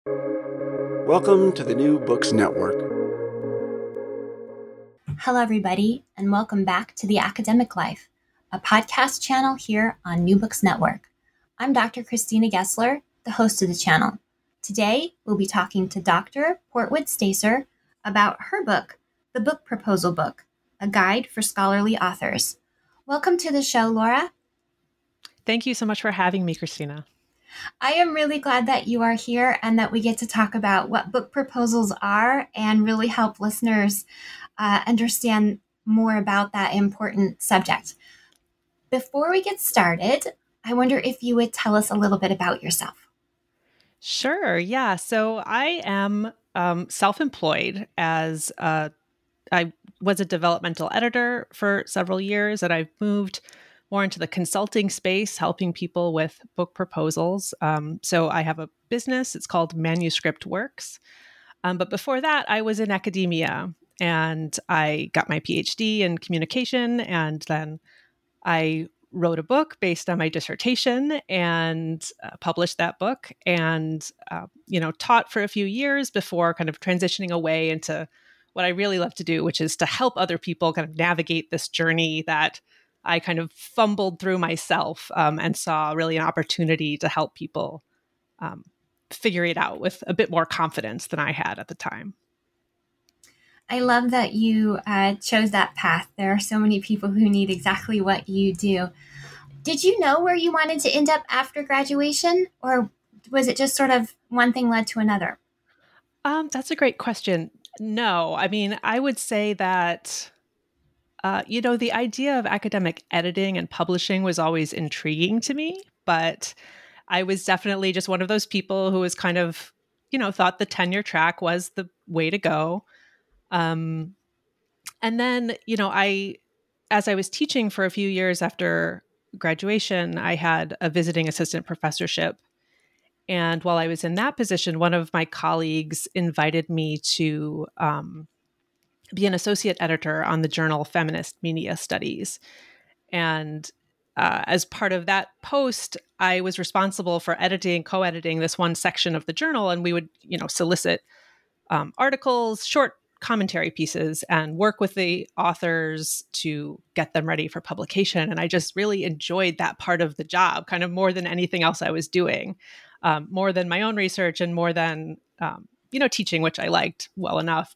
Welcome to the New Books Network. Hello, everybody, and welcome back to The Academic Life, a podcast channel here on New Books Network. I'm Dr. Christina Gessler, the host of the channel. Today, we'll be talking to Dr. Portwood Stacer about her book, The Book Proposal Book, a guide for scholarly authors. Welcome to the show, Laura. Thank you so much for having me, Christina. I am really glad that you are here and that we get to talk about what book proposals are and really help listeners understand more about that important subject. Before we get started, I wonder if you would tell us a little bit about yourself. Sure. Yeah. So I am self-employed I was a developmental editor for several years, and I've moved more into the consulting space, helping people with book proposals. So I have a business. It's called Manuscript Works. But before that, I was in academia, and I got my PhD in communication, and then I wrote a book based on my dissertation and published that book, and taught for a few years before kind of transitioning away into what I really love to do, which is to help other people kind of navigate this journey that I kind of fumbled through myself, and saw really an opportunity to help people figure it out with a bit more confidence than I had at the time. I love that you chose that path. There are so many people who need exactly what you do. Did you know where you wanted to end up after graduation, or was it just sort of one thing led to another? That's a great question. No, I mean, I would say that, the idea of academic editing and publishing was always intriguing to me, but I was definitely just one of those people who was kind of, thought the tenure track was the way to go. And then, as I was teaching for a few years after graduation, I had a visiting assistant professorship. And while I was in that position, one of my colleagues invited me to be an associate editor on the journal Feminist Media Studies. And as part of that post, I was responsible for co-editing this one section of the journal. And we would, solicit articles, short commentary pieces, and work with the authors to get them ready for publication. And I just really enjoyed that part of the job, kind of more than anything else I was doing, more than my own research and more than, teaching, which I liked well enough.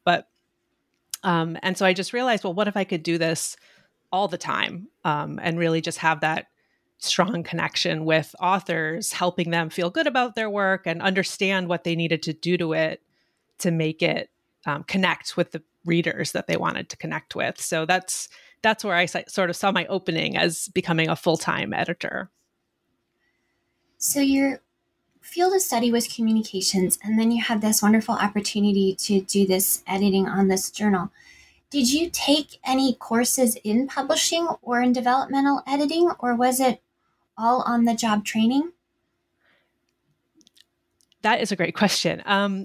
And so I just realized, well, what if I could do this all the time, and really just have that strong connection with authors, helping them feel good about their work and understand what they needed to do to it to make it connect with the readers that they wanted to connect with. So that's where I sort of saw my opening as becoming a full-time editor. So your field of study was communications, and then you had this wonderful opportunity to do this editing on this journal. Did you take any courses in publishing or in developmental editing, or was it all on the job training? That is a great question.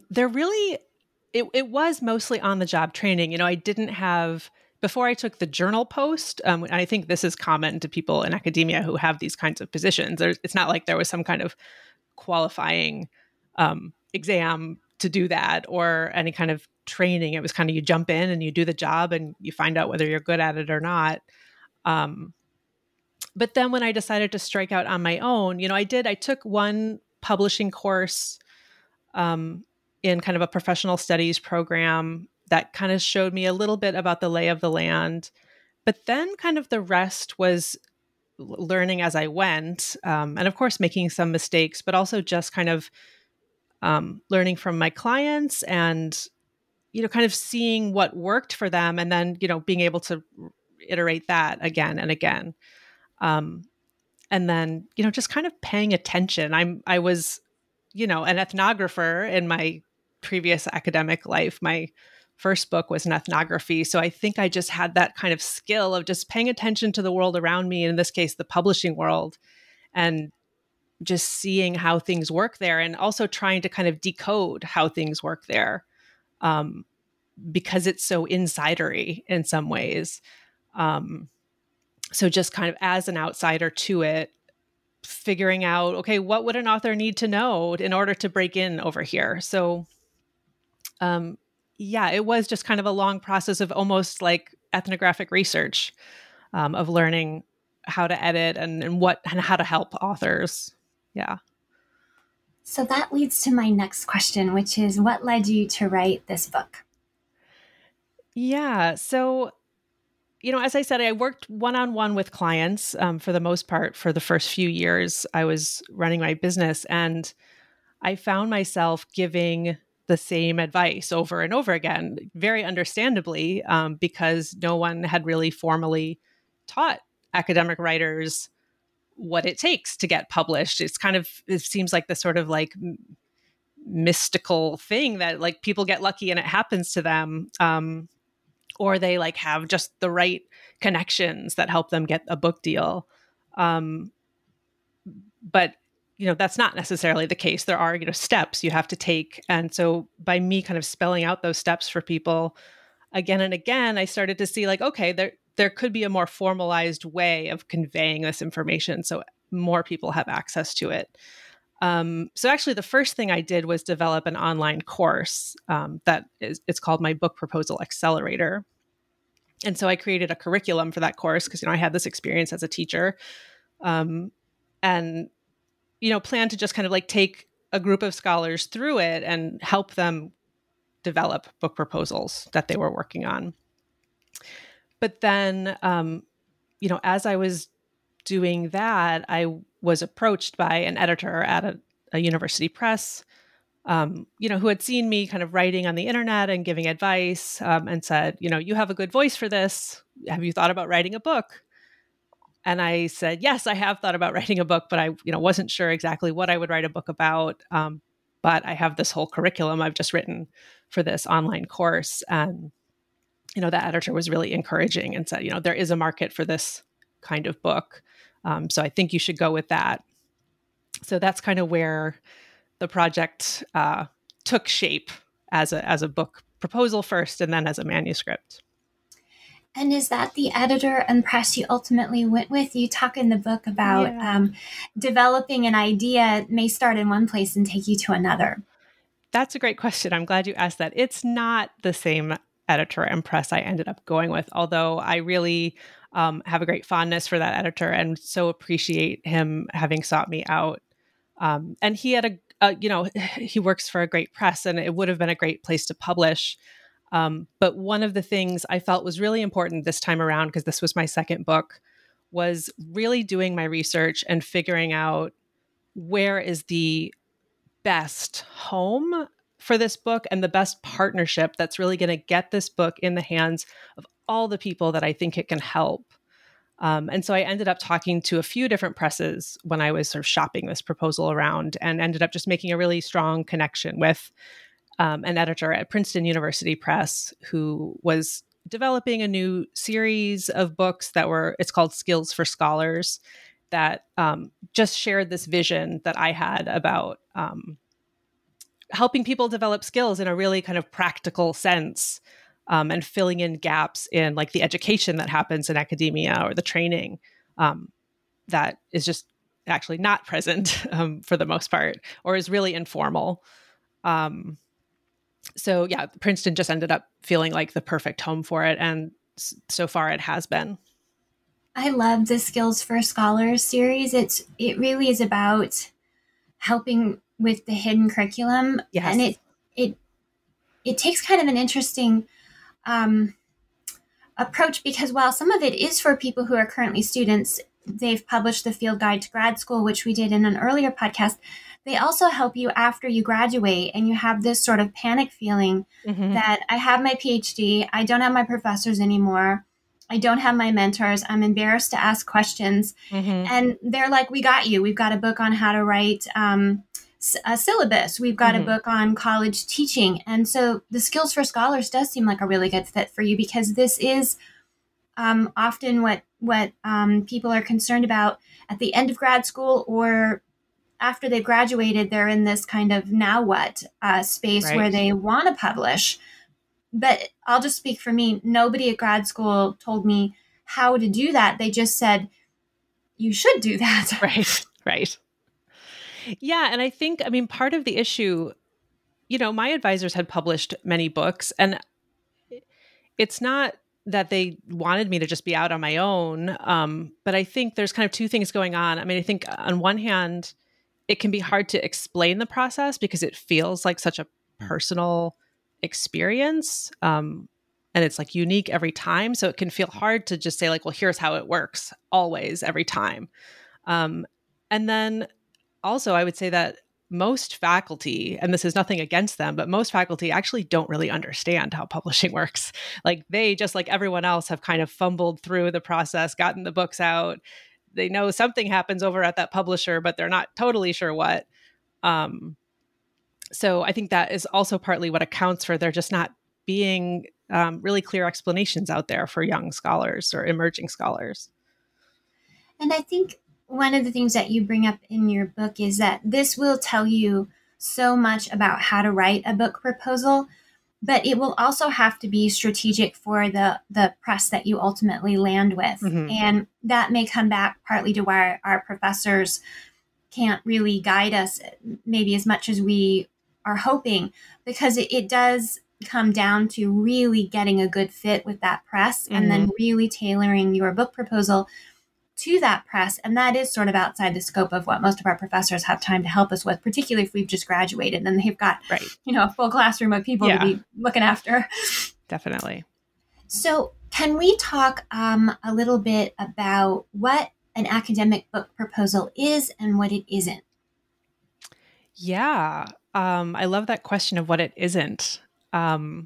It was mostly on the job training. I didn't have, before I took the journal post, and I think this is common to people in academia who have these kinds of positions. It's not like there was some kind of qualifying exam to do that or any kind of training. It was kind of, you jump in and you do the job and you find out whether you're good at it or not. But then when I decided to strike out on my own, I took one publishing course in kind of a professional studies program that kind of showed me a little bit about the lay of the land. But then kind of the rest was learning as I went, and of course making some mistakes, but also just kind of learning from my clients and, kind of seeing what worked for them, and then, being able to iterate that again and again. And then, just kind of paying attention. I was, an ethnographer in my previous academic life. My first book was an ethnography. So I think I just had that kind of skill of just paying attention to the world around me, in this case, the publishing world, and just seeing how things work there, and also trying to kind of decode how things work there, because it's so insidery in some ways. So just kind of as an outsider to it, figuring out, okay, what would an author need to know in order to break in over here? So, yeah, it was just kind of a long process of almost like ethnographic research, of learning how to edit and how to help authors. Yeah. So that leads to my next question, which is what led you to write this book? Yeah. So, as I said, I worked one-on-one with clients for the most part for the first few years I was running my business. And I found myself giving the same advice over and over again, very understandably, because no one had really formally taught academic writers what it takes to get published. It seems like the sort of like mystical thing that like people get lucky and it happens to them. Or they like have just the right connections that help them get a book deal. But that's not necessarily the case. There are, steps you have to take. And so by me kind of spelling out those steps for people again and again, I started to see like, okay, there could be a more formalized way of conveying this information so more people have access to it. So actually the first thing I did was develop an online course it's called my Book Proposal Accelerator. And so I created a curriculum for that course because, I had this experience as a teacher. And plan to just kind of like take a group of scholars through it and help them develop book proposals that they were working on. But then, as I was doing that, I was approached by an editor at a university press, who had seen me kind of writing on the internet and giving advice, and said, you have a good voice for this. Have you thought about writing a book? And I said, yes, I have thought about writing a book, but I, wasn't sure exactly what I would write a book about. But I have this whole curriculum I've just written for this online course. And, the editor was really encouraging and said, there is a market for this kind of book. So I think you should go with that. So that's kind of where the project took shape as a book proposal first, and then as a manuscript. And is that the editor and press you ultimately went with? You talk in the book about developing an idea may start in one place and take you to another. That's a great question. I'm glad you asked that. It's not the same editor and press I ended up going with, although I really have a great fondness for that editor and so appreciate him having sought me out. And he had he works for a great press, and it would have been a great place to publish. But one of the things I felt was really important this time around, because this was my second book, was really doing my research and figuring out where is the best home for this book and the best partnership that's really going to get this book in the hands of all the people that I think it can help. And so I ended up talking to a few different presses when I was sort of shopping this proposal around, and ended up just making a really strong connection with an editor at Princeton University Press who was developing a new series of books it's called Skills for Scholars, that just shared this vision that I had about helping people develop skills in a really kind of practical sense, and filling in gaps in like the education that happens in academia or the training that is just actually not present for the most part, or is really informal. So yeah, Princeton just ended up feeling like the perfect home for it. And so far it has been. I love the Skills for Scholars series. It really is about helping with the hidden curriculum. Yes. And it takes kind of an interesting approach, because while some of it is for people who are currently students, they've published the Field Guide to Grad School, which we did in an earlier podcast. They also help you after you graduate and you have this sort of panic feeling that I have my PhD, I don't have my professors anymore, I don't have my mentors, I'm embarrassed to ask questions. And they're like, we got you. We've got a book on how to write a syllabus. We've got a book on college teaching. And so the Skills for Scholars does seem like a really good fit for you, because this is often what people are concerned about at the end of grad school, or after they've graduated, they're in this kind of now what space, right, where they want to publish. But I'll just speak for me. Nobody at grad school told me how to do that. They just said, you should do that. Right. Right. Yeah. And I think, I mean, part of the issue, my advisors had published many books, and it's not that they wanted me to just be out on my own. But I think there's kind of two things going on. I mean, I think on one hand, it can be hard to explain the process because it feels like such a personal experience. And it's like unique every time. So it can feel hard to just say like, well, here's how it works always, every time. And then also I would say that most faculty, and this is nothing against them, but most faculty actually don't really understand how publishing works. Like they, just like everyone else, have kind of fumbled through the process, gotten the books out. They know something happens over at that publisher, but they're not totally sure what. So I think that is also partly what accounts for there just not being really clear explanations out there for young scholars or emerging scholars. And I think one of the things that you bring up in your book is that this will tell you so much about how to write a book proposal, but it will also have to be strategic for the press that you ultimately land with. Mm-hmm. And that may come back partly to why our professors can't really guide us maybe as much as we are hoping, because it does come down to really getting a good fit with that press, mm-hmm. and then really tailoring your book proposal to that press. And that is sort of outside the scope of what most of our professors have time to help us with, particularly if we've just graduated and they've got, right. A full classroom of people to be looking after. Definitely. So can we talk a little bit about what an academic book proposal is and what it isn't? Yeah. I love that question of what it isn't. I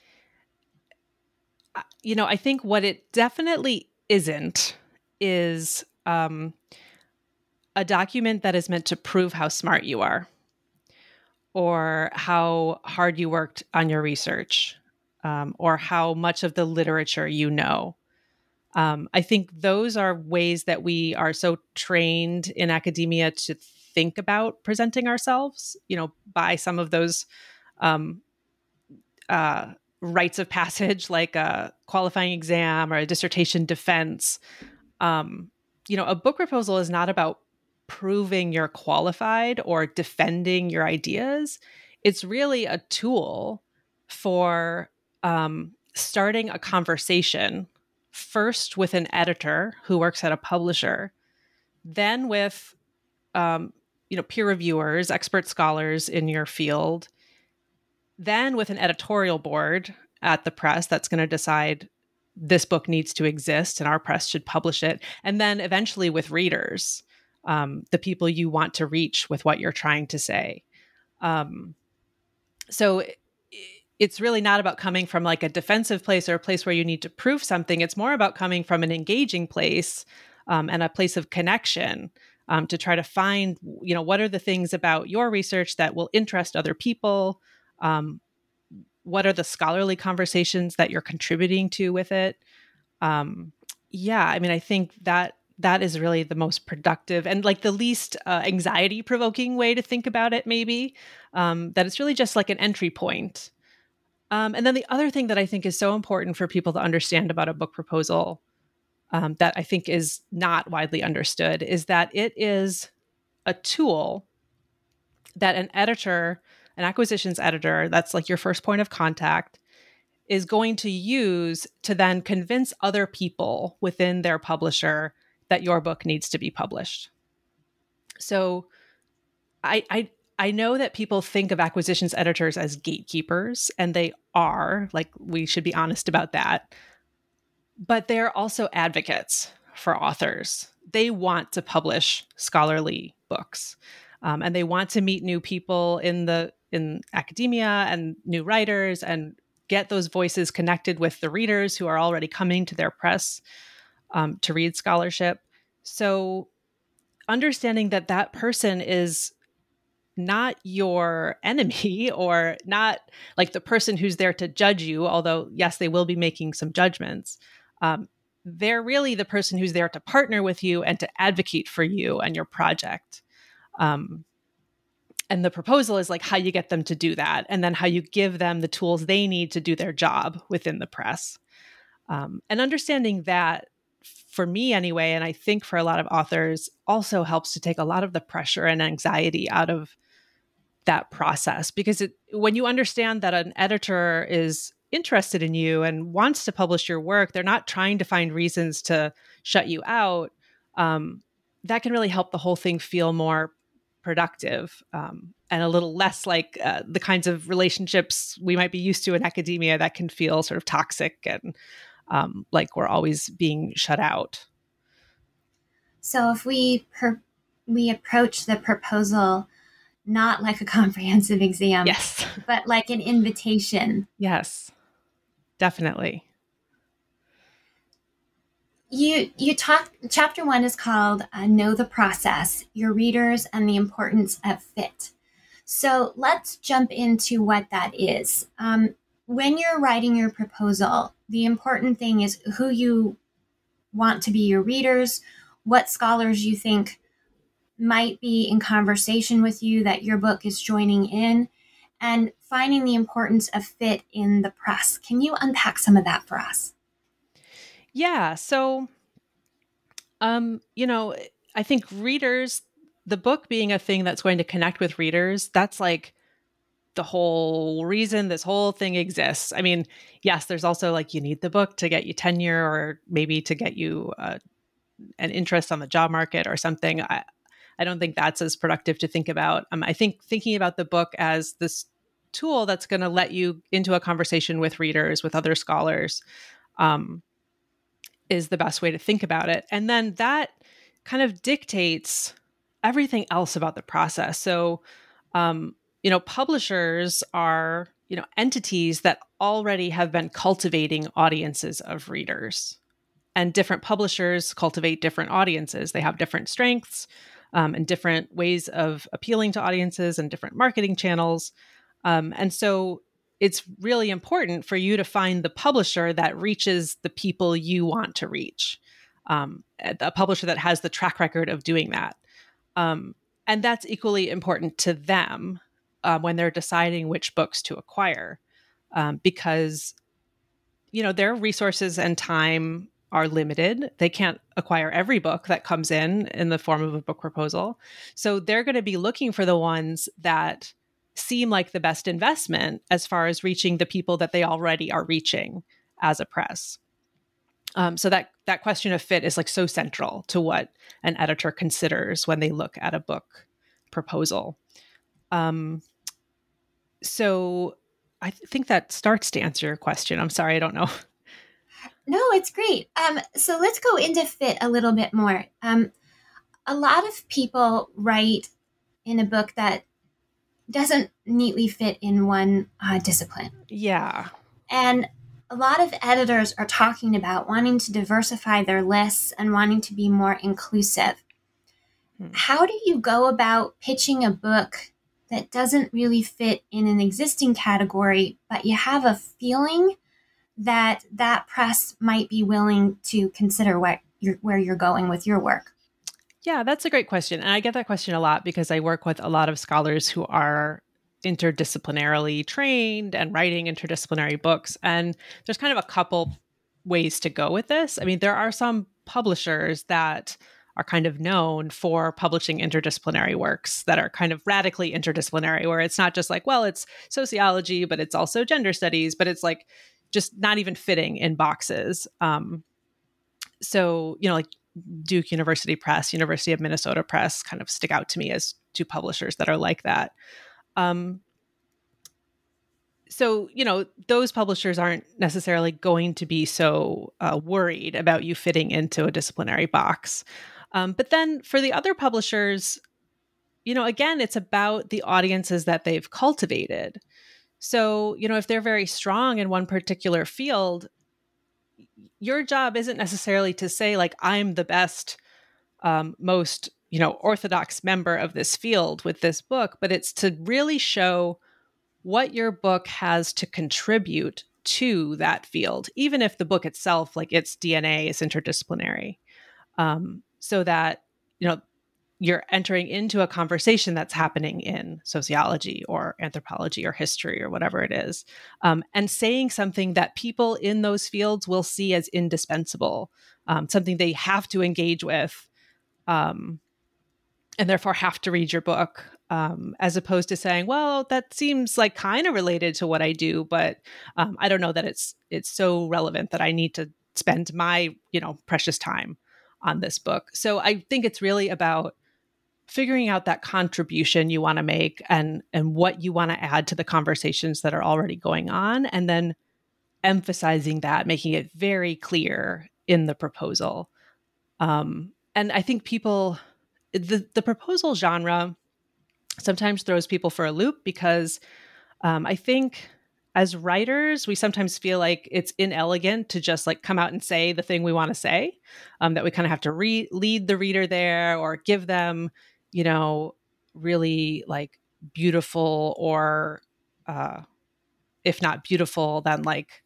think what it definitely isn't is a document that is meant to prove how smart you are or how hard you worked on your research, or how much of the literature you know. I think those are ways that we are so trained in academia to think about presenting ourselves, by some of those rites of passage, like a qualifying exam or a dissertation defense. A book proposal is not about proving you're qualified or defending your ideas. It's really a tool for starting a conversation, first with an editor who works at a publisher, then with peer reviewers, expert scholars in your field, then with an editorial board at the press that's going to decide this book needs to exist and our press should publish it. And then eventually with readers, the people you want to reach with what you're trying to say. So it's really not about coming from like a defensive place or a place where you need to prove something. It's more about coming from an engaging place and a place of connection to try to find, what are the things about your research that will interest other people? What are the scholarly conversations that you're contributing to with it? I think that is really the most productive and like the least anxiety provoking way to think about it, maybe, that it's really just like an entry point. And then the other thing that I think is so important for people to understand about a book proposal that I think is not widely understood is that it is a tool that an editor, an acquisitions editor, that's like your first point of contact, is going to use to then convince other people within their publisher that your book needs to be published. So I know that people think of acquisitions editors as gatekeepers, and they are, like, we should be honest about that. But they're also advocates for authors. They want to publish scholarly books, and they want to meet new people in academia and new writers and get those voices connected with the readers who are already coming to their press to read scholarship. So understanding that that person is not your enemy or not like the person who's there to judge you, although yes, they will be making some judgments. They're really the person who's there to partner with you and to advocate for you and your project. And the proposal is like how you get them to do that, and then how you give them the tools they need to do their job within the press. And understanding that for me anyway, and I think for a lot of authors, also helps to take a lot of the pressure and anxiety out of that process. Because when you understand that an editor is interested in you and wants to publish your work, they're not trying to find reasons to shut you out. That can really help the whole thing feel more productive, and a little less like the kinds of relationships we might be used to in academia that can feel sort of toxic and like we're always being shut out. So if we approach the proposal not like a comprehensive exam, yes, but like an invitation. Yes, definitely. You talk. Chapter 1 is called "Know the Process: Your Readers and the Importance of Fit." So let's jump into what that is. When you're writing your proposal, the important thing is who you want to be your readers, what scholars you think might be in conversation with you that your book is joining in, and finding the importance of fit in the press. Can you unpack some of that for us? Yeah. So, I think readers, the book being a thing that's going to connect with readers, that's like the whole reason this whole thing exists. I mean, yes, there's also like you need the book to get you tenure or maybe to get you an interest on the job market or something. I don't think that's as productive to think about. I think thinking about the book as this tool that's going to let you into a conversation with readers, with other scholars, is the best way to think about it. And then that kind of dictates everything else about the process. So, publishers are, entities that already have been cultivating audiences of readers. And different publishers cultivate different audiences. They have different strengths and different ways of appealing to audiences and different marketing channels. And so it's really important for you to find the publisher that reaches the people you want to reach, a publisher that has the track record of doing that. And that's equally important to them when they're deciding which books to acquire, because, their resources and time are limited. They can't acquire every book that comes in the form of a book proposal. So they're going to be looking for the ones that seem like the best investment as far as reaching the people that they already are reaching as a press. So that question of fit is like so central to what an editor considers when they look at a book proposal. So I think that starts to answer your question. I'm sorry, I don't know. No, it's great. So let's go into fit a little bit more. A lot of people write in a book that doesn't neatly fit in one discipline. Yeah. And a lot of editors are talking about wanting to diversify their lists and wanting to be more inclusive. How do you go about pitching a book that doesn't really fit in an existing category, but you have a feeling that press might be willing to consider where you're going with your work? Yeah, that's a great question. And I get that question a lot because I work with a lot of scholars who are interdisciplinarily trained and writing interdisciplinary books. And there's kind of a couple ways to go with this. I mean, there are some publishers that are kind of known for publishing interdisciplinary works that are kind of radically interdisciplinary, where it's not just like, well, it's sociology, but it's also gender studies, but it's like just not even fitting in boxes. So, like Duke University Press, University of Minnesota Press kind of stick out to me as two publishers that are like that. So, those publishers aren't necessarily going to be so worried about you fitting into a disciplinary box. But then for the other publishers, again, it's about the audiences that they've cultivated. So, if they're very strong in one particular field, your job isn't necessarily to say, like, I'm the best, most, orthodox member of this field with this book, but it's to really show what your book has to contribute to that field, even if the book itself, like its DNA is interdisciplinary, so that, you're entering into a conversation that's happening in sociology or anthropology or history or whatever it is, and saying something that people in those fields will see as indispensable, something they have to engage with, and therefore have to read your book, as opposed to saying, well, that seems like kind of related to what I do, but I don't know that it's so relevant that I need to spend my, precious time on this book. So I think it's really about figuring out that contribution you want to make and what you want to add to the conversations that are already going on, and then emphasizing that, making it very clear in the proposal. And I think the proposal genre sometimes throws people for a loop because I think as writers, we sometimes feel like it's inelegant to just like come out and say the thing we want to say, that we kind of have to lead the reader there or give them, really like beautiful or if not beautiful, then like,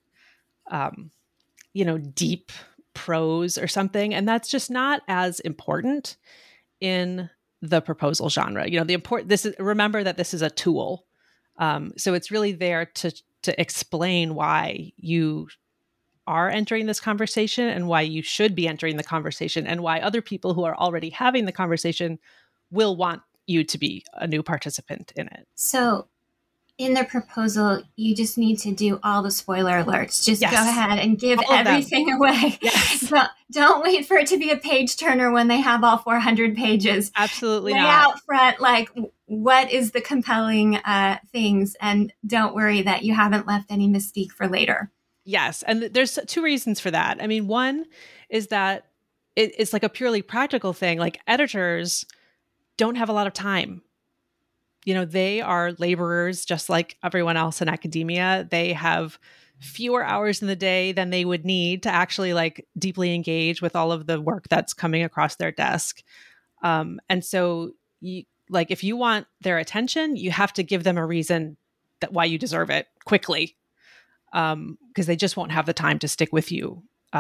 deep prose or something. And that's just not as important in the proposal genre. Remember that this is a tool. So it's really there to explain why you are entering this conversation and why you should be entering the conversation and why other people who are already having the conversation will want you to be a new participant in it. So in the proposal, you just need to do all the spoiler alerts. Just Yes. Go ahead and give everything away. Yes. Don't wait for it to be a page turner when they have all 400 pages. Absolutely Lay not. out front, like, what is the compelling things? And don't worry that you haven't left any mystique for later. Yes. And there's two reasons for that. I mean, one is that it's like a purely practical thing. Like editors don't have a lot of time. They are laborers just like everyone else in academia. They have fewer hours in the day than they would need to actually like deeply engage with all of the work that's coming across their desk. And so if you want their attention, you have to give them a reason that why you deserve it quickly. Because they just won't have the time to stick with you,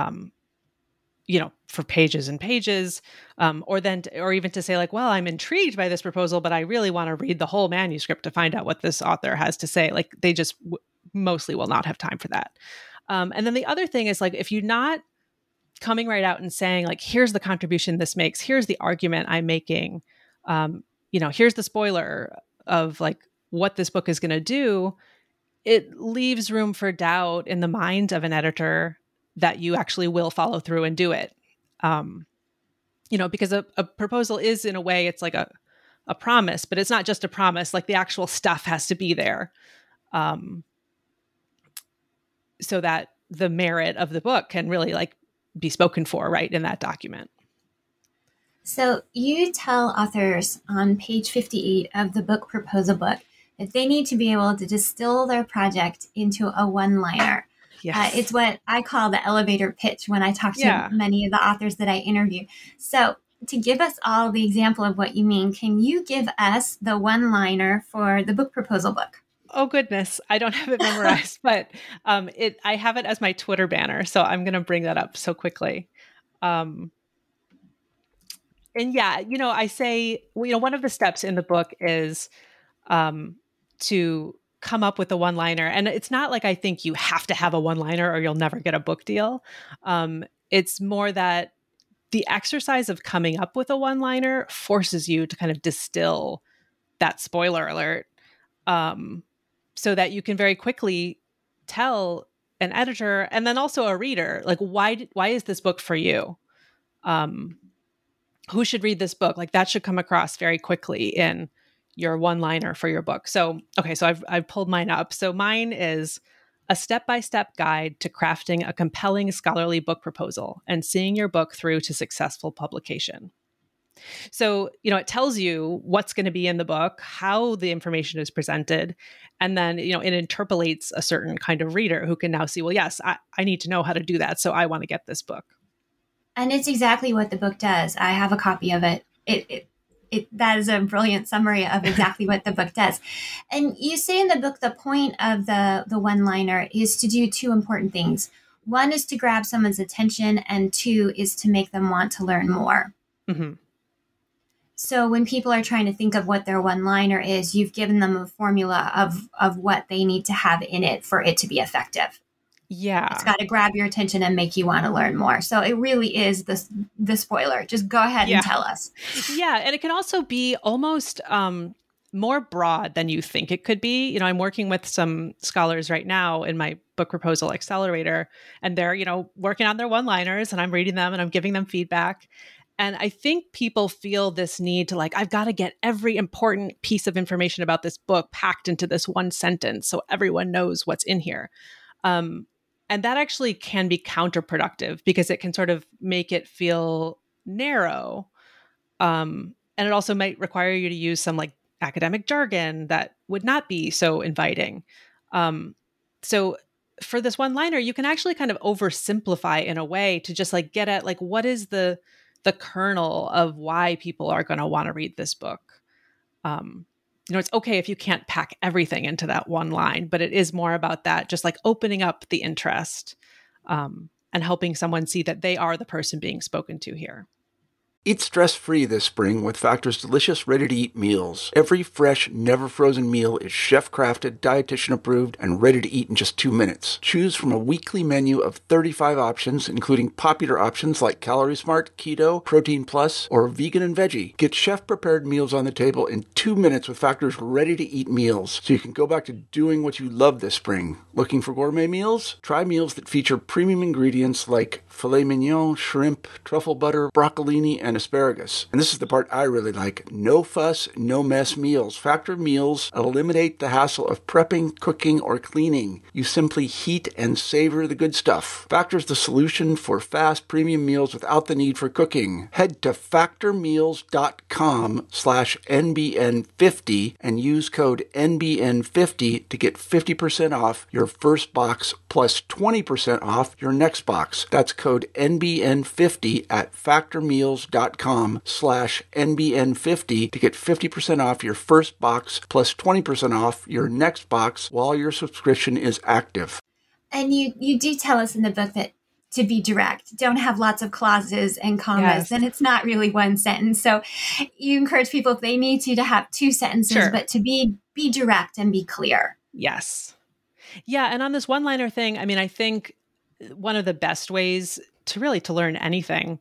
for pages and pages, or even to say like, well, I'm intrigued by this proposal, but I really want to read the whole manuscript to find out what this author has to say. Like they just mostly will not have time for that. And then the other thing is like, if you're not coming right out and saying like, here's the contribution this makes, here's the argument I'm making, here's the spoiler of like what this book is going to do, it leaves room for doubt in the mind of an editor that you actually will follow through and do it. Because a proposal is, in a way, it's like a promise, but it's not just a promise. Like the actual stuff has to be there, so that the merit of the book can really like be spoken for right in that document. So you tell authors on page 58 of the book proposal book that they need to be able to distill their project into a one-liner. Yes. It's what I call the elevator pitch when I talk to many of the authors that I interview. So to give us all the example of what you mean, can you give us the one-liner for the book proposal book? Oh, goodness. I don't have it memorized, but I have it as my Twitter banner. So I'm going to bring that up so quickly. And yeah, I say, one of the steps in the book is to come up with a one-liner. And it's not like I think you have to have a one-liner or you'll never get a book deal. It's more that the exercise of coming up with a one-liner forces you to kind of distill that spoiler alert, so that you can very quickly tell an editor and then also a reader, like, why is this book for you? Who should read this book? Like that should come across very quickly in your one-liner for your book. So, okay, so I've pulled mine up. So mine is a step-by-step guide to crafting a compelling scholarly book proposal and seeing your book through to successful publication. So, it tells you what's going to be in the book, how the information is presented, and then, it interpolates a certain kind of reader who can now see, well, yes, I need to know how to do that. So I want to get this book. And it's exactly what the book does. I have a copy of it. That is a brilliant summary of exactly what the book does. And you say in the book, the point of the one-liner is to do two important things. One is to grab someone's attention, and two is to make them want to learn more. Mm-hmm. So when people are trying to think of what their one-liner is, you've given them a formula of what they need to have in it for it to be effective. Yeah. It's got to grab your attention and make you want to learn more. So it really is the spoiler. Just go ahead and tell us. Yeah. And it can also be almost more broad than you think it could be. You know, I'm working with some scholars right now in my book proposal accelerator, and they're, you know, working on their one-liners, and I'm reading them and I'm giving them feedback. And I think people feel this need to like, I've got to get every important piece of information about this book packed into this one sentence so everyone knows what's in here. And that actually can be counterproductive because it can sort of make it feel narrow. And it also might require you to use some like academic jargon that would not be so inviting. So for this one-liner, you can actually kind of oversimplify in a way to just like get at like, what is the kernel of why people are going to want to read this book. You know, it's okay if you can't pack everything into that one line, but it is more about that, just like opening up the interest and helping someone see that they are the person being spoken to here. Eat stress-free this spring with Factor's delicious, ready-to-eat meals. Every fresh, never-frozen meal is chef-crafted, dietitian-approved, and ready to eat in just 2 minutes. Choose from a weekly menu of 35 options, including popular options like Calorie Smart, Keto, Protein Plus, or Vegan and Veggie. Get chef-prepared meals on the table in 2 minutes with Factor's ready-to-eat meals, so you can go back to doing what you love this spring. Looking for gourmet meals? Try meals that feature premium ingredients like filet mignon, shrimp, truffle butter, broccolini, and asparagus. And this is the part I really like. No fuss, no mess meals. Factor meals eliminate the hassle of prepping, cooking, or cleaning. You simply heat and savor the good stuff. Factor's the solution for fast premium meals without the need for cooking. Head to factormeals.com/NBN50 and use code NBN50 to get 50% off your first box plus 20% off your next box. That's code NBN50 at factormeals.com/NBN50 to get 50% off your first box plus 20% off your next box while your subscription is active. And you do tell us in the book that to be direct, don't have lots of clauses and commas, then it's not really one sentence. So you encourage people, if they need to have 2 sentences, but to be direct and be clear. Yes. Yeah. And on this one-liner thing, I mean, I think one of the best ways to really to learn anything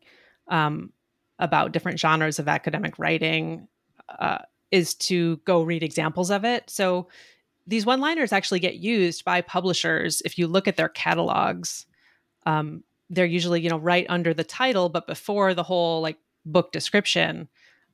about different genres of academic writing is to go read examples of it. So these one-liners actually get used by publishers. If you look at their catalogs, they're usually, you know, right under the title, but before the whole like book description.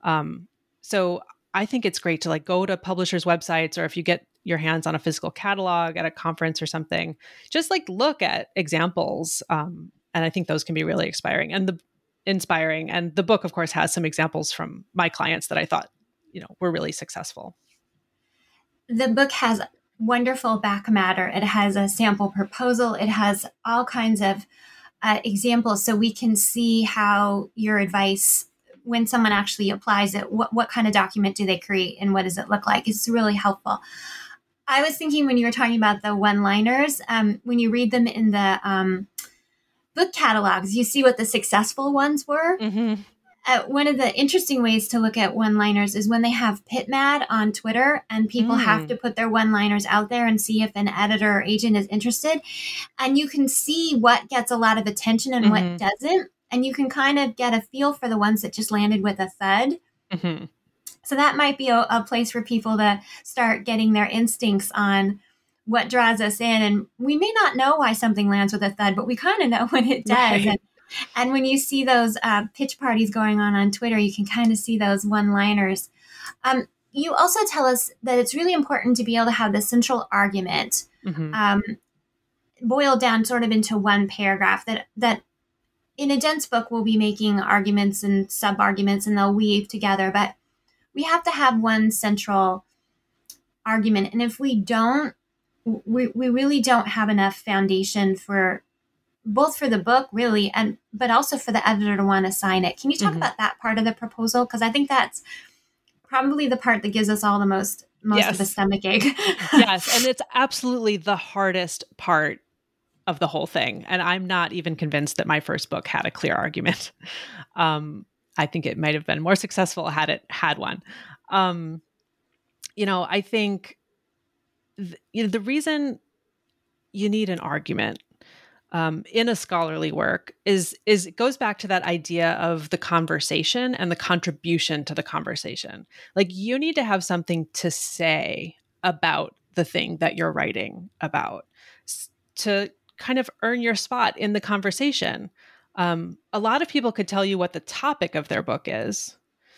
So I think it's great to like go to publishers' websites, or if you get your hands on a physical catalog at a conference or something, just like look at examples. And I think those can be really inspiring. And the book, of course, has some examples from my clients that I thought, you know, were really successful. The book has wonderful back matter. It has a sample proposal. It has all kinds of examples, so we can see how your advice, when someone actually applies it, what kind of document do they create and what does it look like? It's really helpful. I was thinking when you were talking about the one-liners, when you read them in the book catalogs, you see what the successful ones were. Mm-hmm. One of the interesting ways to look at one-liners is when they have PitMad on Twitter and people have to put their one-liners out there and see if an editor or agent is interested. And you can see what gets a lot of attention and what doesn't. And you can kind of get a feel for the ones that just landed with a thud. Mm-hmm. So that might be a place for people to start getting their instincts on what draws us in. And we may not know why something lands with a thud, but we kind of know when it does. Right. And when you see those pitch parties going on Twitter, you can kind of see those one-liners. You also tell us that it's really important to be able to have the central argument boiled down sort of into one paragraph, that in a dense book, we'll be making arguments and sub-arguments and they'll weave together, but we have to have one central argument. And if we don't, we really don't have enough foundation for both for the book, really, but also for the editor to want to sign it. Can you talk about that part of the proposal? Because I think that's probably the part that gives us all the most of the stomach ache. Yes, and it's absolutely the hardest part of the whole thing. And I'm not even convinced that my first book had a clear argument. I think it might have been more successful had it had one. I think the reason you need an argument in a scholarly work is it goes back to that idea of the conversation and the contribution to the conversation. Like, you need to have something to say about the thing that you're writing about to kind of earn your spot in the conversation. A lot of people could tell you what the topic of their book is,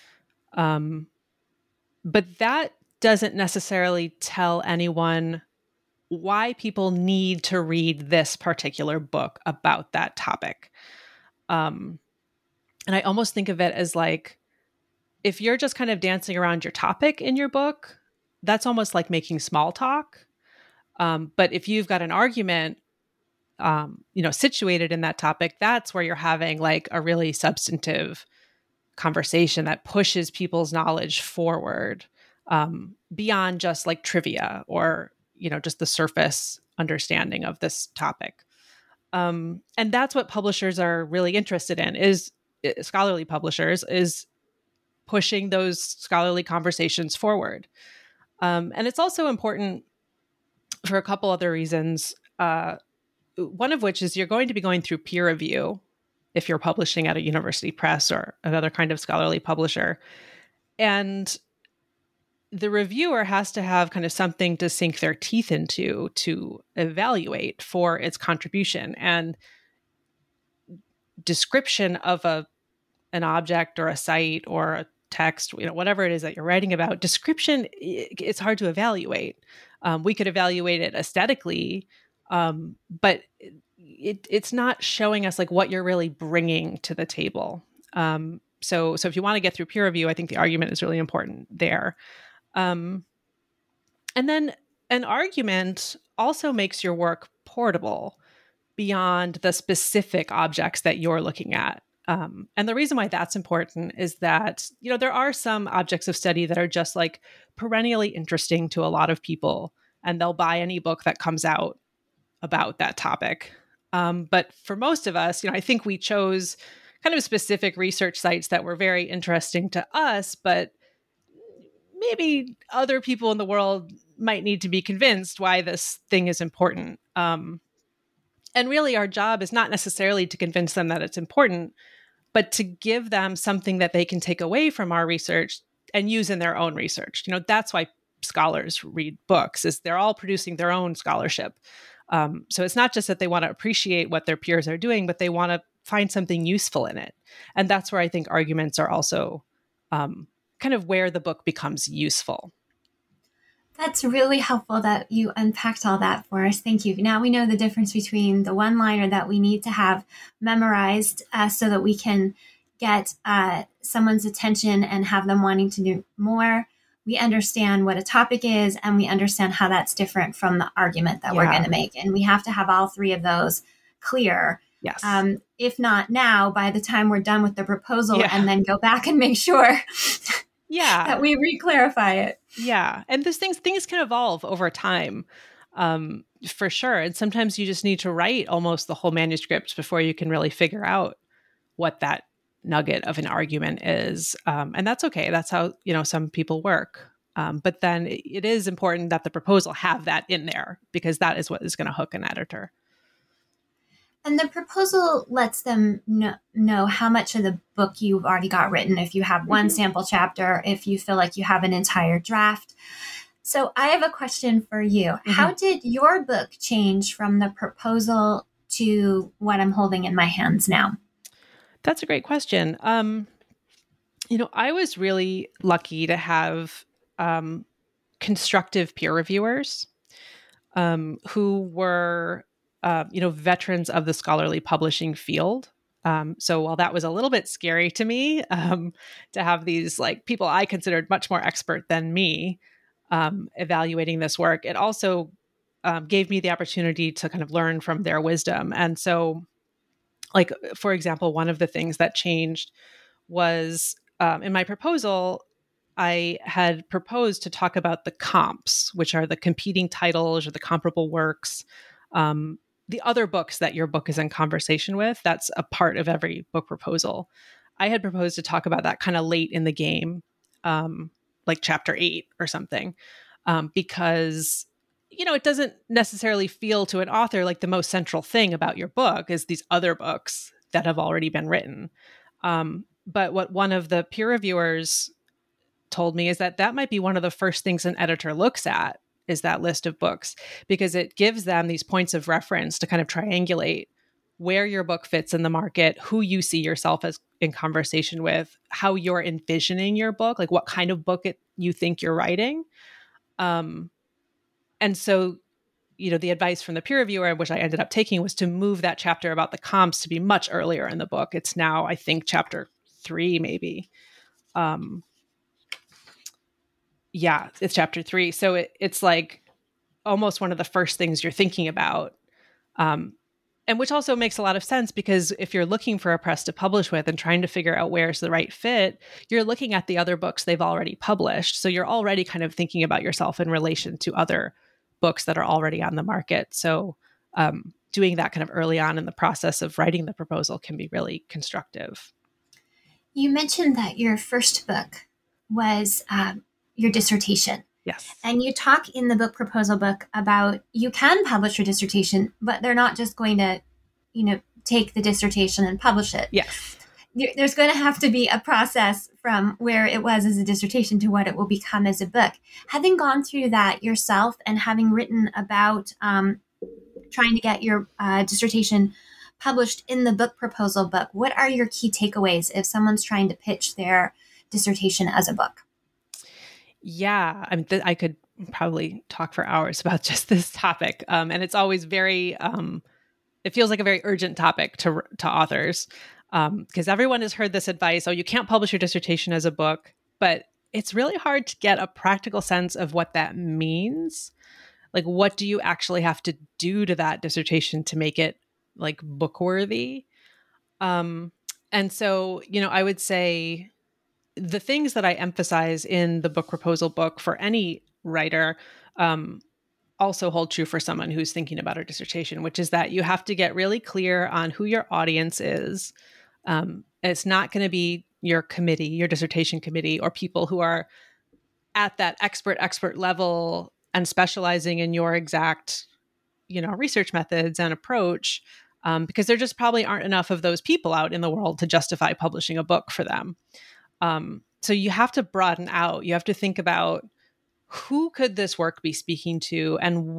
but that doesn't necessarily tell anyone why people need to read this particular book about that topic. And I almost think of it as like, if you're just kind of dancing around your topic in your book, that's almost like making small talk. But if you've got an argument, situated in that topic, that's where you're having like a really substantive conversation that pushes people's knowledge forward, beyond just like trivia or just the surface understanding of this topic. And that's what publishers are really interested in, is scholarly publishers, is pushing those scholarly conversations forward. And it's also important for a couple other reasons. One of which is you're going to be going through peer review if you're publishing at a university press or another kind of scholarly publisher. And the reviewer has to have kind of something to sink their teeth into to evaluate for its contribution. And description of an object or a site or a text, whatever it is that you're writing about, description, it's hard to evaluate. We could evaluate it aesthetically, but it's not showing us like what you're really bringing to the table. So if you want to get through peer review, I think the argument is really important there. And then an argument also makes your work portable beyond the specific objects that you're looking at. And the reason why that's important is that, there are some objects of study that are just like perennially interesting to a lot of people, and they'll buy any book that comes out about that topic. But for most of us, I think we chose kind of specific research sites that were very interesting to us, but maybe other people in the world might need to be convinced why this thing is important. And really, our job is not necessarily to convince them that it's important, but to give them something that they can take away from our research and use in their own research. That's why scholars read books, is they're all producing their own scholarship. So it's not just that they want to appreciate what their peers are doing, but they want to find something useful in it. And that's where I think arguments are also kind of where the book becomes useful. That's really helpful that you unpacked all that for us. Thank you. Now we know the difference between the one-liner that we need to have memorized so that we can get someone's attention and have them wanting to do more. We understand what a topic is, and we understand how that's different from the argument that we're going to make. And we have to have all three of those clear. Yes. If not now, by the time we're done with the proposal, and then go back and make sure that we re-clarify it. Yeah. And these things can evolve over time, for sure. And sometimes you just need to write almost the whole manuscript before you can really figure out what that nugget of an argument is. And that's okay. That's how, some people work. But then it is important that the proposal have that in there, because that is what is going to hook an editor. And the proposal lets them know how much of the book you've already got written, if you have one sample chapter, if you feel like you have an entire draft. So I have a question for you. How did your book change from the proposal to what I'm holding in my hands now? That's a great question. I was really lucky to have constructive peer reviewers who were veterans of the scholarly publishing field. So while that was a little bit scary to me, to have these like people I considered much more expert than me evaluating this work, it also gave me the opportunity to kind of learn from their wisdom. And so, like, for example, one of the things that changed was in my proposal, I had proposed to talk about the comps, which are the competing titles or the comparable works, the other books that your book is in conversation with. That's a part of every book proposal. I had proposed to talk about that kind of late in the game, like chapter 8 or something, because it doesn't necessarily feel to an author like the most central thing about your book is these other books that have already been written. But what one of the peer reviewers told me is that might be one of the first things an editor looks at, is that list of books, because it gives them these points of reference to kind of triangulate where your book fits in the market, who you see yourself as in conversation with, how you're envisioning your book, like what kind of book you think you're writing. And so, the advice from the peer reviewer, which I ended up taking, was to move that chapter about the comps to be much earlier in the book. It's now, I think, chapter 3, maybe. Yeah, it's chapter 3. So it's like almost one of the first things you're thinking about. And which also makes a lot of sense, because if you're looking for a press to publish with and trying to figure out where's the right fit, you're looking at the other books they've already published. So you're already kind of thinking about yourself in relation to other books that are already on the market. So doing that kind of early on in the process of writing the proposal can be really constructive. You mentioned that your first book was your dissertation. Yes. And you talk in the book proposal book about you can publish your dissertation, but they're not just going to, take the dissertation and publish it. Yes. There's going to have to be a process from where it was as a dissertation to what it will become as a book. Having gone through that yourself and having written about trying to get your dissertation published in the book proposal book, what are your key takeaways if someone's trying to pitch their dissertation as a book? Yeah, I mean, I could probably talk for hours about just this topic. And it's always very, it feels like a very urgent topic to authors, because everyone has heard this advice, you can't publish your dissertation as a book, but it's really hard to get a practical sense of what that means. Like, what do you actually have to do to that dissertation to make it like book worthy? And so, I would say the things that I emphasize in the book proposal book for any writer also hold true for someone who's thinking about a dissertation, which is that you have to get really clear on who your audience is. It's not going to be your committee, your dissertation committee, or people who are at that expert level and specializing in your exact, research methods and approach, because there just probably aren't enough of those people out in the world to justify publishing a book for them. So you have to broaden out. You have to think about, who could this work be speaking to, and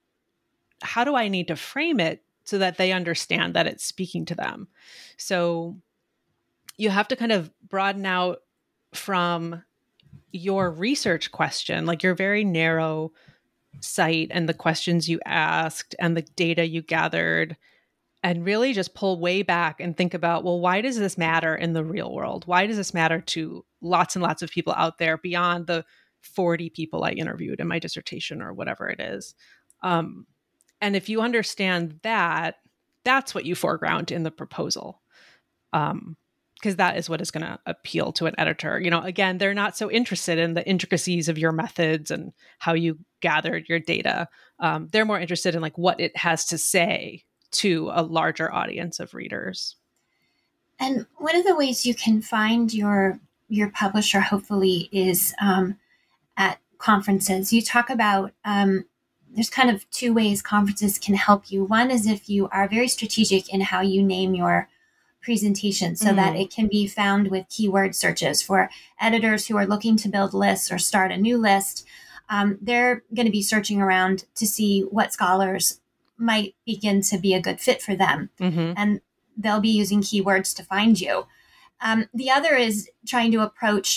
how do I need to frame it so that they understand that it's speaking to them? So you have to kind of broaden out from your research question, like your very narrow site and the questions you asked and the data you gathered, and really just pull way back and think about, well, why does this matter in the real world? Why does this matter to lots and lots of people out there beyond the 40 people I interviewed in my dissertation or whatever it is? And if you understand that, that's what you foreground in the proposal, because that is what is going to appeal to an editor. Again, they're not so interested in the intricacies of your methods and how you gathered your data. They're more interested in like what it has to say to a larger audience of readers. And one of the ways you can find your publisher, hopefully, is at conferences. You talk about there's kind of two ways conferences can help you. One is if you are very strategic in how you name your presentation so that it can be found with keyword searches. For editors who are looking to build lists or start a new list, they're going to be searching around to see what scholars might begin to be a good fit for them. And they'll be using keywords to find you. The other is trying to approach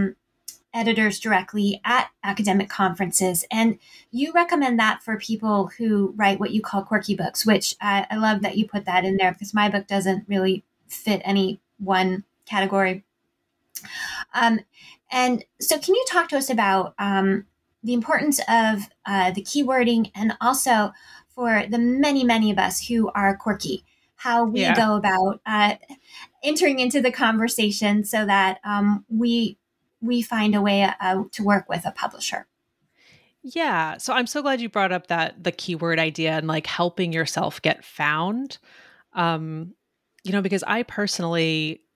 editors directly at academic conferences. And you recommend that for people who write what you call quirky books, which I love that you put that in there, because my book doesn't really fit any one category. And so can you talk to us about the importance of the keywording, and also for the many, many of us who are quirky, how we go about entering into the conversation so that we find a way to work with a publisher? Yeah. So I'm so glad you brought up the keyword idea and like helping yourself get found. Because I personally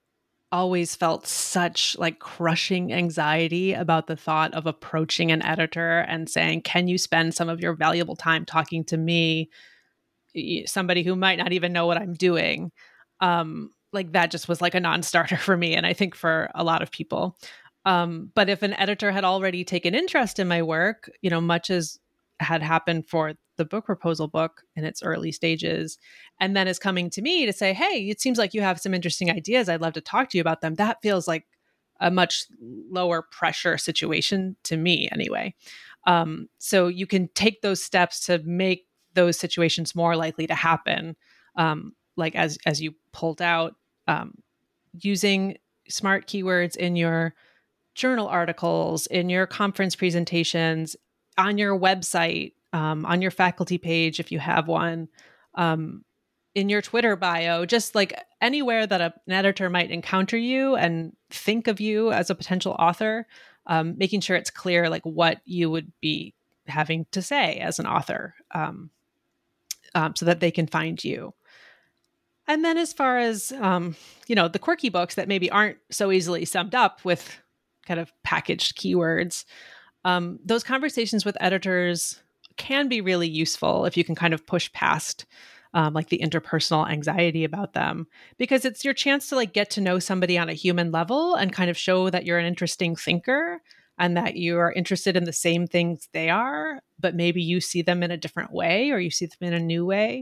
always felt such like crushing anxiety about the thought of approaching an editor and saying, can you spend some of your valuable time talking to me, somebody who might not even know what I'm doing? Like that just was like a non-starter for me, and I think for a lot of people. But if an editor had already taken interest in my work, much as had happened for the book proposal book in its early stages, and then is coming to me to say, hey, it seems like you have some interesting ideas. I'd love to talk to you about them. That feels like a much lower pressure situation to me anyway. So you can take those steps to make those situations more likely to happen. Like as you pulled out, using smart keywords in your journal articles, in your conference presentations, on your website, on your faculty page, if you have one, in your Twitter bio, just like anywhere that an editor might encounter you and think of you as a potential author, making sure it's clear like what you would be having to say as an author, so that they can find you. And then as far as, the quirky books that maybe aren't so easily summed up with kind of packaged keywords, those conversations with editors can be really useful if you can kind of push past like the interpersonal anxiety about them, because it's your chance to like get to know somebody on a human level and kind of show that you're an interesting thinker and that you are interested in the same things they are, but maybe you see them in a different way or you see them in a new way.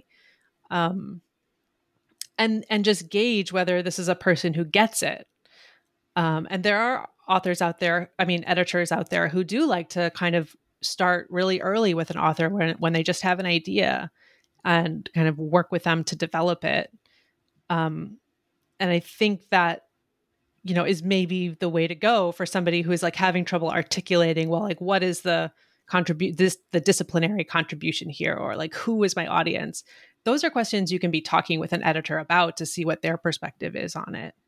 And just gauge whether this is a person who gets it. And there are editors out there who do like to kind of start really early with an author when they just have an idea and kind of work with them to develop it. And I think that, is maybe the way to go for somebody who is like having trouble articulating, well, like what is the disciplinary contribution here, or like who is my audience? Those are questions you can be talking with an editor about to see what their perspective is on it.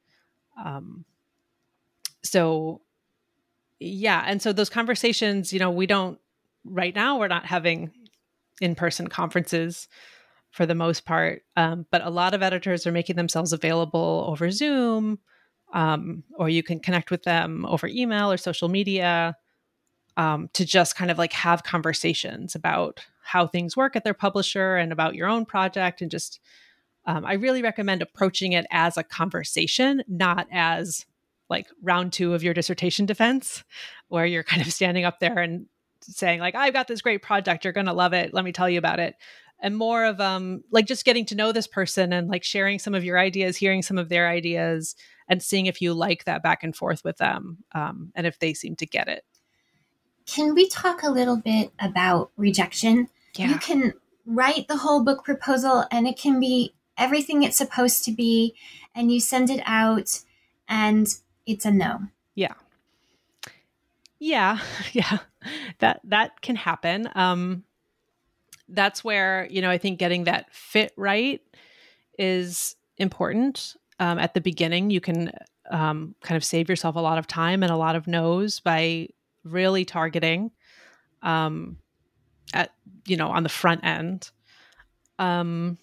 So yeah. And so those conversations, right now we're not having in-person conferences for the most part. But a lot of editors are making themselves available over Zoom, or you can connect with them over email or social media, to just kind of like have conversations about how things work at their publisher and about your own project. And just, I really recommend approaching it as a conversation, not as like round 2 of your dissertation defense, where you're kind of standing up there and saying like, I've got this great project, you're going to love it, let me tell you about it. And more of like just getting to know this person and like sharing some of your ideas, hearing some of their ideas, and seeing if you like that back and forth with them, and if they seem to get it. Can we talk a little bit about rejection? Yeah. You can write the whole book proposal and it can be everything it's supposed to be, and you send it out and it's a no. Yeah. Yeah. Yeah. That can happen. That's where, I think getting that fit right is important. At the beginning, you can kind of save yourself a lot of time and a lot of no's by really targeting on the front end. I'm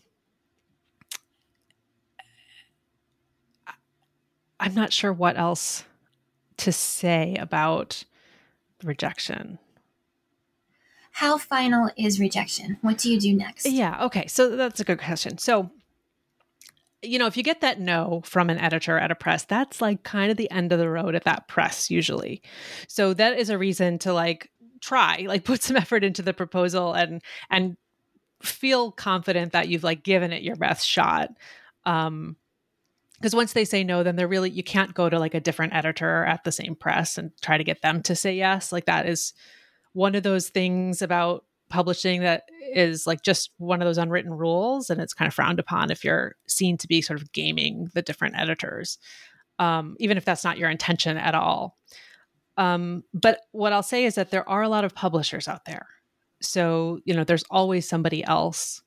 not sure what else to say about rejection. How final is rejection? What do you do next? Yeah. Okay. So that's a good question. So, if you get that no from an editor at a press, that's like kind of the end of the road at that press usually. So that is a reason to like try, like put some effort into the proposal and feel confident that you've like given it your best shot. Because once they say no, then you can't go to like a different editor at the same press and try to get them to say yes. Like that is one of those things about publishing that is like just one of those unwritten rules, and it's kind of frowned upon if you're seen to be sort of gaming the different editors, even if that's not your intention at all. But what I'll say is that there are a lot of publishers out there. So, there's always somebody else.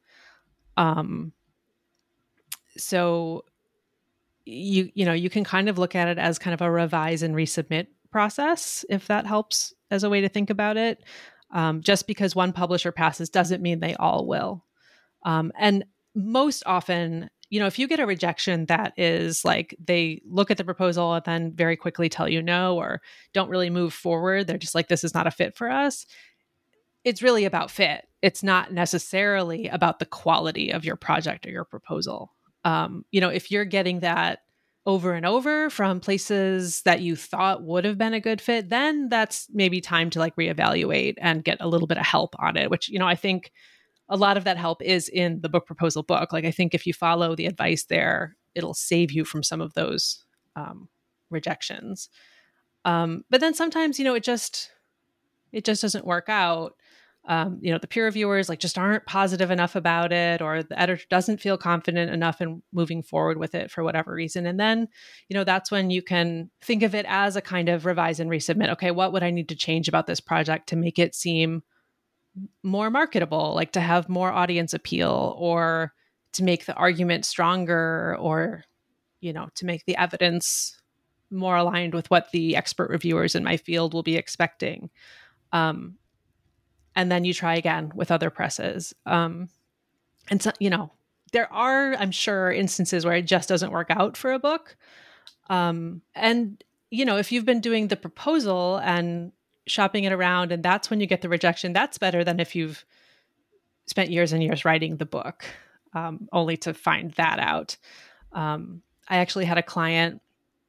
So you can kind of look at it as kind of a revise and resubmit process, if that helps as a way to think about it. Just because one publisher passes doesn't mean they all will. And most often if you get a rejection that is like they look at the proposal and then very quickly tell you no, or don't really move forward, they're just like, this is not a fit for us. It's really about fit. It's not necessarily about the quality of your project or your proposal. If you're getting that over and over from places that you thought would have been a good fit, then that's maybe time to like reevaluate and get a little bit of help on it, which, I think a lot of that help is in the book proposal book. Like, I think if you follow the advice there, it'll save you from some of those rejections. But then sometimes, it just doesn't work out. The peer reviewers like just aren't positive enough about it, or the editor doesn't feel confident enough in moving forward with it for whatever reason. And then, that's when you can think of it as a kind of revise and resubmit. Okay, what would I need to change about this project to make it seem more marketable, like to have more audience appeal, or to make the argument stronger, or, to make the evidence more aligned with what the expert reviewers in my field will be expecting. And then you try again with other presses. And so, there are, I'm sure, instances where it just doesn't work out for a book. And, if you've been doing the proposal and shopping it around and that's when you get the rejection, that's better than if you've spent years and years writing the book, only to find that out. I actually had a client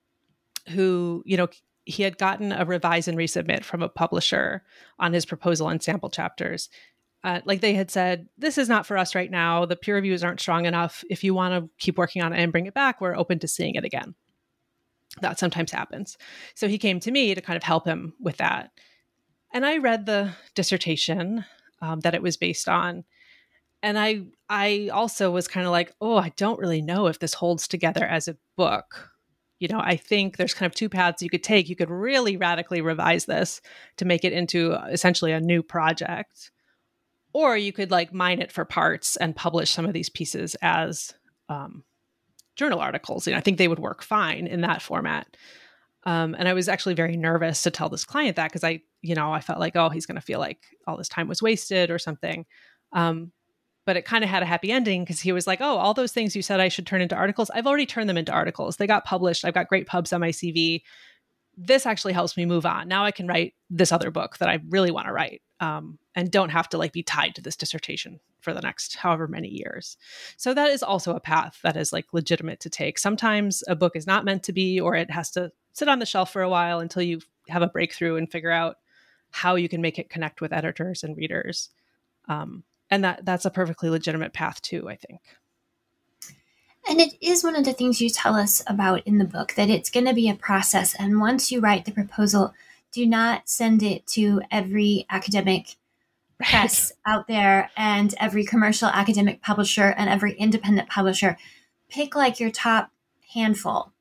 who, he had gotten a revise and resubmit from a publisher on his proposal and sample chapters. Like they had said, this is not for us right now. The peer reviews aren't strong enough. If you want to keep working on it and bring it back, we're open to seeing it again. That sometimes happens. So he came to me to kind of help him with that. And I read the dissertation that it was based on. And I also was kind of like, oh, I don't really know if this holds together as a book. I think there's kind of two paths you could take. You could really radically revise this to make it into essentially a new project. Or you could like mine it for parts and publish some of these pieces as journal articles. I think they would work fine in that format. And I was actually very nervous to tell this client that because I felt like, oh, he's going to feel like all this time was wasted or something. But it kind of had a happy ending because he was like, oh, all those things you said I should turn into articles, I've already turned them into articles. They got published. I've got great pubs on my CV. This actually helps me move on. Now I can write this other book that I really want to write and don't have to like be tied to this dissertation for the next however many years. So that is also a path that is like legitimate to take. Sometimes a book is not meant to be, or it has to sit on the shelf for a while until you have a breakthrough and figure out how you can make it connect with editors and readers. And that's a perfectly legitimate path too, I think. And it is one of the things you tell us about in the book, that it's going to be a process. And once you write the proposal, do not send it to every academic press out there and every commercial academic publisher and every independent publisher. Pick like your top handful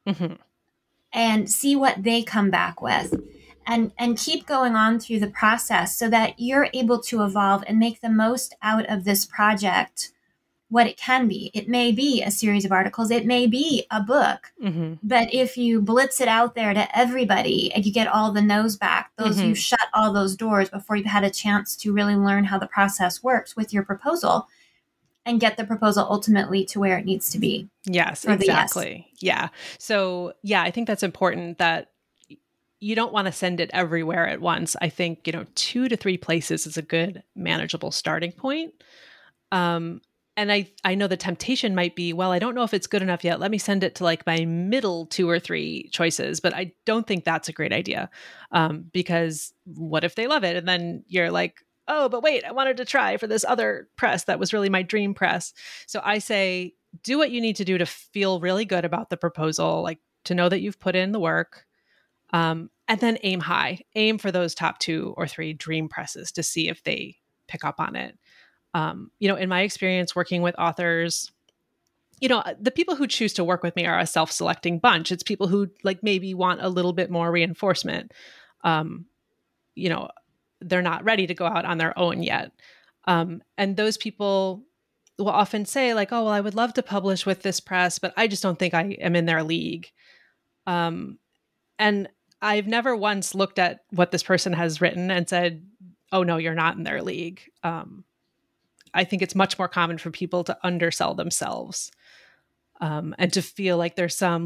and see what they come back with. And keep going on through the process so that you're able to evolve and make the most out of this project, what it can be. It may be a series of articles. It may be a book. But if you blitz it out there to everybody and you get all the no's back, you shut all those doors before you've had a chance to really learn how the process works with your proposal and get the proposal ultimately to where it needs to be. Yes, exactly. Yeah. So, I think that's important that you don't want to send it everywhere at once. I think, 2 to 3 places is a good manageable starting point. And I know the temptation might be, well, I don't know if it's good enough yet. Let me send it to like my middle 2 or 3 choices. But I don't think that's a great idea because what if they love it? And then you're like, oh, but wait, I wanted to try for this other press that was really my dream press. So I say, do what you need to do to feel really good about the proposal, like to know that you've put in the work. And then aim high, aim for those top 2 or 3 dream presses to see if they pick up on it. In my experience working with authors, the people who choose to work with me are a self-selecting bunch. It's people who like maybe want a little bit more reinforcement. They're not ready to go out on their own yet. And those people will often say like, oh, well, I would love to publish with this press, but I just don't think I am in their league. And I've never once looked at what this person has written and said, oh, no, you're not in their league. I think it's much more common for people to undersell themselves. and to feel like there's some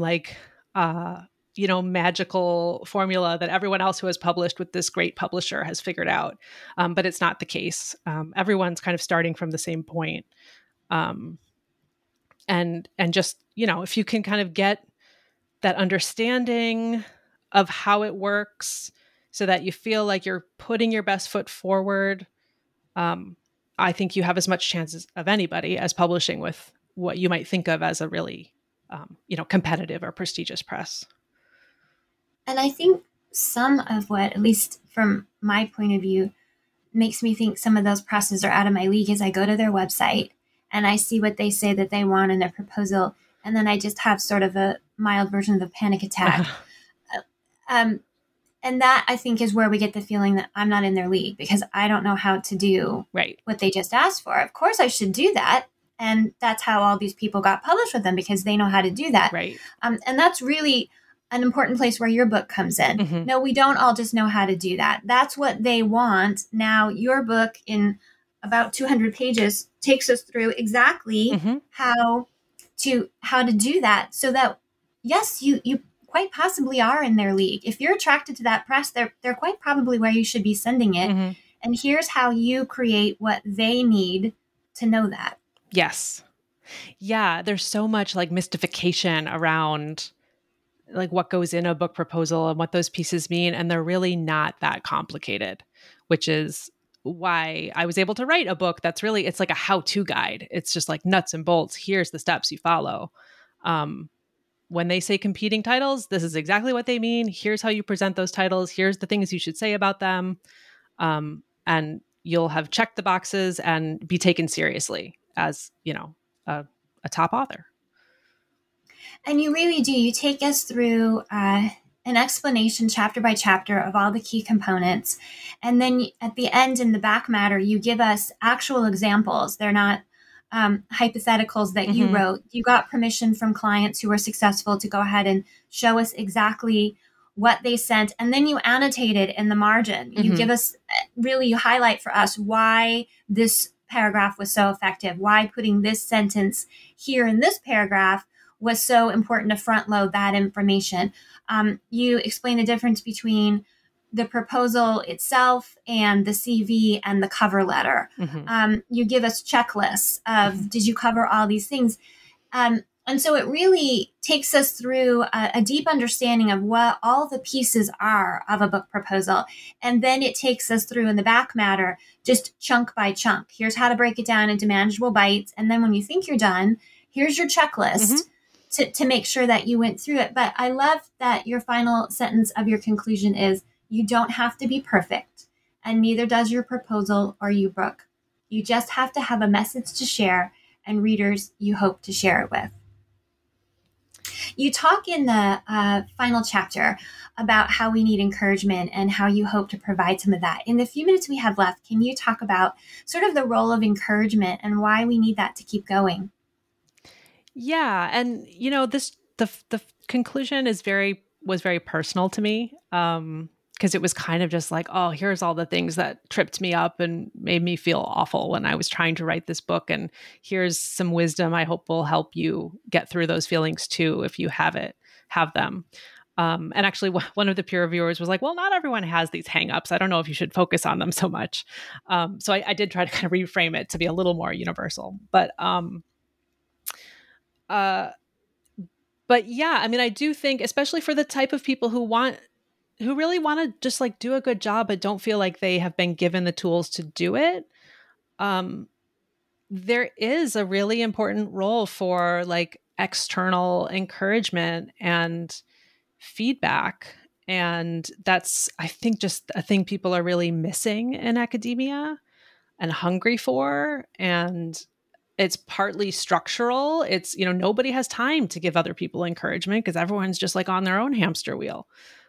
magical formula that everyone else who has published with this great publisher has figured out. But it's not the case. Everyone's kind of starting from the same point. And just, if you can kind of get that understanding of how it works so that you feel like you're putting your best foot forward, I think you have as much chances of anybody as publishing with what you might think of as a really, competitive or prestigious press. And I think some of what, at least from my point of view, makes me think some of those presses are out of my league is I go to their website and I see what they say that they want in their proposal. And then I just have sort of a mild version of a panic attack. And that, I think, is where we get the feeling that I'm not in their league because I don't know how to do what they just asked for. Of course, I should do that. And that's how all these people got published with them because they know how to do that. Right. And that's really an important place where your book comes in. Mm-hmm. No, we don't all just know how to do that. That's what they want. Now, your book in about 200 pages takes us through exactly how to do that so that, yes, you quite possibly are in their league. If you're attracted to that press, they're quite probably where you should be sending it. Mm-hmm. And here's how you create what they need to know that. Yes. Yeah. There's so much like mystification around like what goes in a book proposal and what those pieces mean. And they're really not that complicated, which is why I was able to write a book that's really, it's like a how-to guide. It's just like nuts and bolts. Here's the steps you follow. When they say competing titles, this is exactly what they mean. Here's how you present those titles. Here's the things you should say about them. And you'll have checked the boxes and be taken seriously as, a top author. And you really do. You take us through an explanation chapter by chapter of all the key components. And then at the end in the back matter, you give us actual examples. They're not hypotheticals that you wrote. You got permission from clients who were successful to go ahead and show us exactly what they sent. And then you annotate it in the margin. You give us, really, you highlight for us why this paragraph was so effective, why putting this sentence here in this paragraph was so important to front load that information. You explain the difference between the proposal itself and the CV and the cover letter. You give us checklists of, did you cover all these things? And so it really takes us through a deep understanding of what all the pieces are of a book proposal. And then it takes us through in the back matter, just chunk by chunk. Here's how to break it down into manageable bites. And then when you think you're done, here's your checklist to make sure that you went through it. But I love that your final sentence of your conclusion is, you don't have to be perfect, and neither does your proposal or your book. You just have to have a message to share and readers you hope to share it with. You talk in the final chapter about how we need encouragement and how you hope to provide some of that. In the few minutes we have left, can you talk about sort of the role of encouragement and why we need that to keep going? Yeah. And, the conclusion was very personal to me. Because it was kind of just like, oh, here's all the things that tripped me up and made me feel awful when I was trying to write this book. And here's some wisdom I hope will help you get through those feelings too, if you have them. And actually, one of the peer reviewers was like, well, not everyone has these hangups. I don't know if you should focus on them so much. So I did try to kind of reframe it to be a little more universal. But yeah, I mean, I do think, especially for the type of people who really want to just like do a good job, but don't feel like they have been given the tools to do it. There is a really important role for like external encouragement and feedback. And that's, I think, just a thing people are really missing in academia and hungry for. And it's partly structural. It's, nobody has time to give other people encouragement because everyone's just like on their own hamster wheel.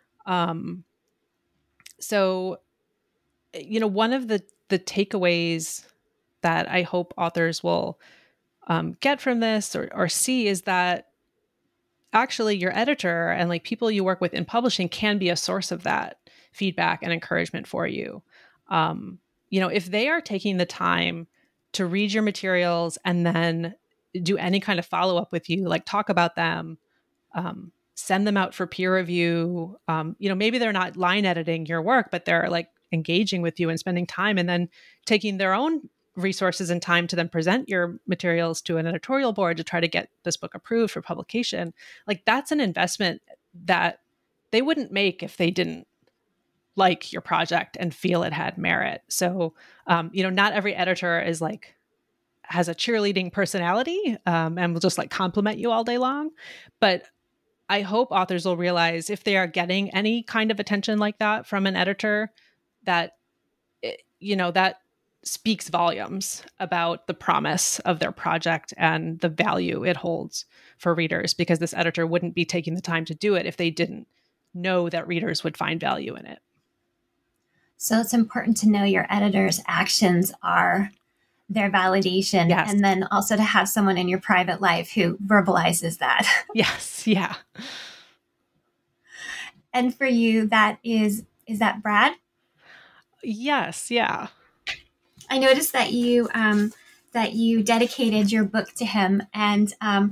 So, one of the takeaways that I hope authors will get from this or see is that actually your editor and like people you work with in publishing can be a source of that feedback and encouragement for you. If they are taking the time to read your materials and then do any kind of follow-up with you, like talk about them, send them out for peer review. Maybe they're not line editing your work, but they're like engaging with you and spending time and then taking their own resources and time to then present your materials to an editorial board to try to get this book approved for publication. Like that's an investment that they wouldn't make if they didn't like your project and feel it had merit. So, not every editor is like, has a cheerleading personality and will just like compliment you all day long. But I hope authors will realize if they are getting any kind of attention like that from an editor, that, that speaks volumes about the promise of their project and the value it holds for readers, because this editor wouldn't be taking the time to do it if they didn't know that readers would find value in it. So it's important to know your editor's actions are their validation. Yes. And then also to have someone in your private life who verbalizes that. Yes. Yeah. And for you, is that Brad? Yes. Yeah. I noticed that you dedicated your book to him, and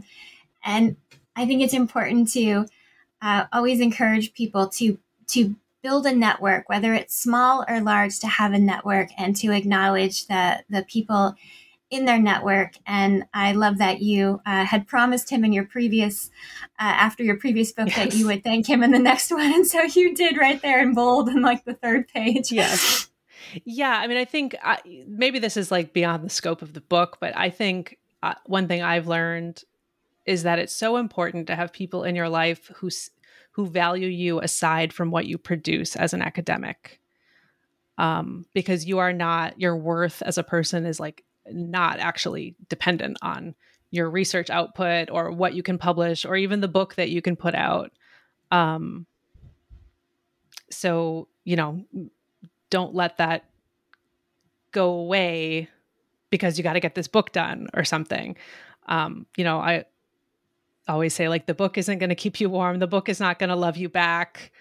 I think it's important to always encourage people to build a network, whether it's small or large, to have a network and to acknowledge the people in their network. And I love that you had promised him in your previous, after your previous book, yes, that you would thank him in the next one. And so you did right there in bold on like the third page. Yes. Yeah. I mean, I think maybe this is like beyond the scope of the book, but I think one thing I've learned is that it's so important to have people in your life who value you aside from what you produce as an academic. Because your worth as a person is like not actually dependent on your research output or what you can publish or even the book that you can put out. So, don't let that go away because you got to get this book done or something. I always say, like, the book isn't going to keep you warm. The book is not going to love you back.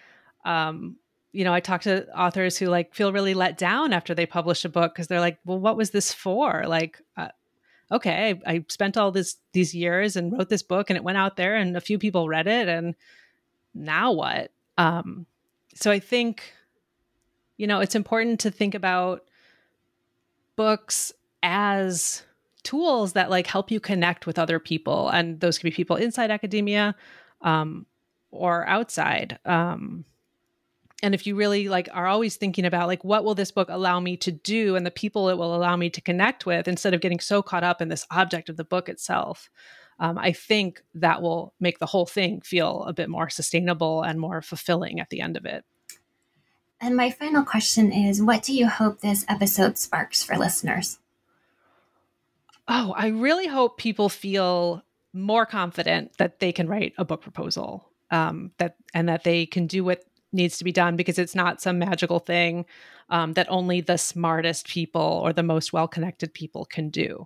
I talk to authors who like feel really let down after they publish a book because they're like, well, what was this for? Like, okay, I spent all these years and wrote this book and it went out there and a few people read it, and now what? So I think, it's important to think about books as tools that like help you connect with other people. And those can be people inside academia or outside. And if you really like are always thinking about like, what will this book allow me to do and the people it will allow me to connect with, instead of getting so caught up in this object of the book itself, I think that will make the whole thing feel a bit more sustainable and more fulfilling at the end of it. And my final question is, what do you hope this episode sparks for listeners? Oh, I really hope people feel more confident that they can write a book proposal, that they can do what needs to be done, because it's not some magical thing that only the smartest people or the most well-connected people can do.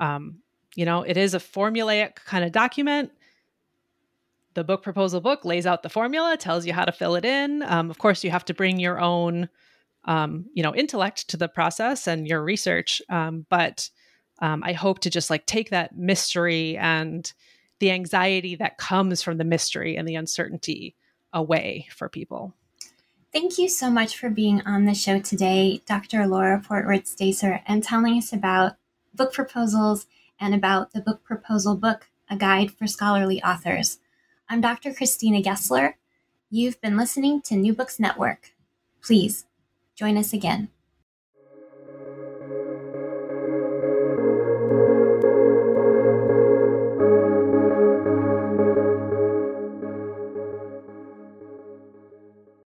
It is a formulaic kind of document. The book proposal book lays out the formula, tells you how to fill it in. Of course, you have to bring your own, intellect to the process and your research. But I hope to just like take that mystery and the anxiety that comes from the mystery and the uncertainty away for people. Thank you so much for being on the show today, Dr. Laura Portworth-Stacer, and telling us about book proposals and about the book proposal book, A Guide for Scholarly Authors. I'm Dr. Christina Gessler. You've been listening to New Books Network. Please join us again.